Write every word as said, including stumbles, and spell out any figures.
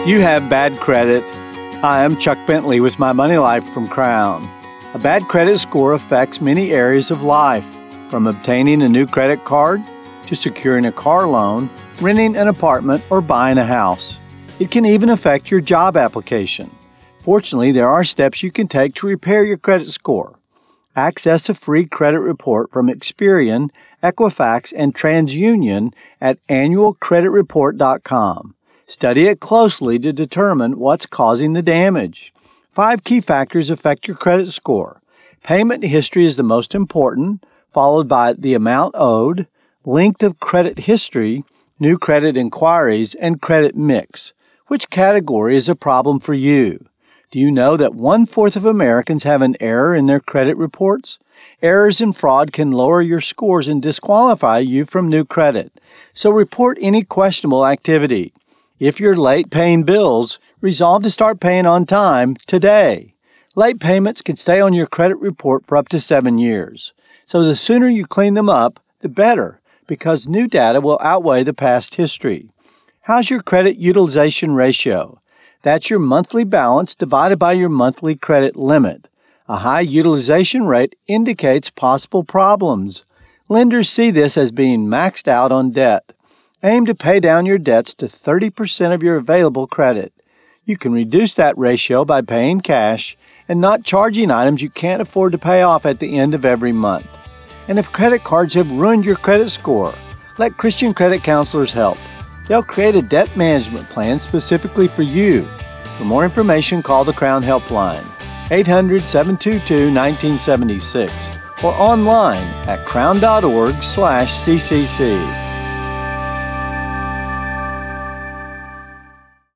You have bad credit. Hi, I'm Chuck Bentley with My Money Life from Crown. A bad credit score affects many areas of life, from obtaining a new credit card to securing a car loan, renting an apartment, or buying a house. It can even affect your job application. Fortunately, there are steps you can take to repair your credit score. Access a free credit report from Experian, Equifax, and TransUnion at annual credit report dot com. Study it closely to determine what's causing the damage. Five key factors affect your credit score. Payment history is the most important, followed by the amount owed, length of credit history, new credit inquiries, and credit mix. Which category is a problem for you? Do you know that one-fourth of Americans have an error in their credit reports? Errors and fraud can lower your scores and disqualify you from new credit. So report any questionable activity. If you're late paying bills, resolve to start paying on time today. Late payments can stay on your credit report for up to seven years. So the sooner you clean them up, the better, because new data will outweigh the past history. How's your credit utilization ratio? That's your monthly balance divided by your monthly credit limit. A high utilization rate indicates possible problems. Lenders see this as being maxed out on debt. Aim to pay down your debts to thirty percent of your available credit. You can reduce that ratio by paying cash and not charging items you can't afford to pay off at the end of every month. And if credit cards have ruined your credit score, let Christian Credit Counselors help. They'll create a debt management plan specifically for you. For more information, call the Crown Helpline, eight hundred, seven two two, one nine seven six, or online at crown dot org slash C C C.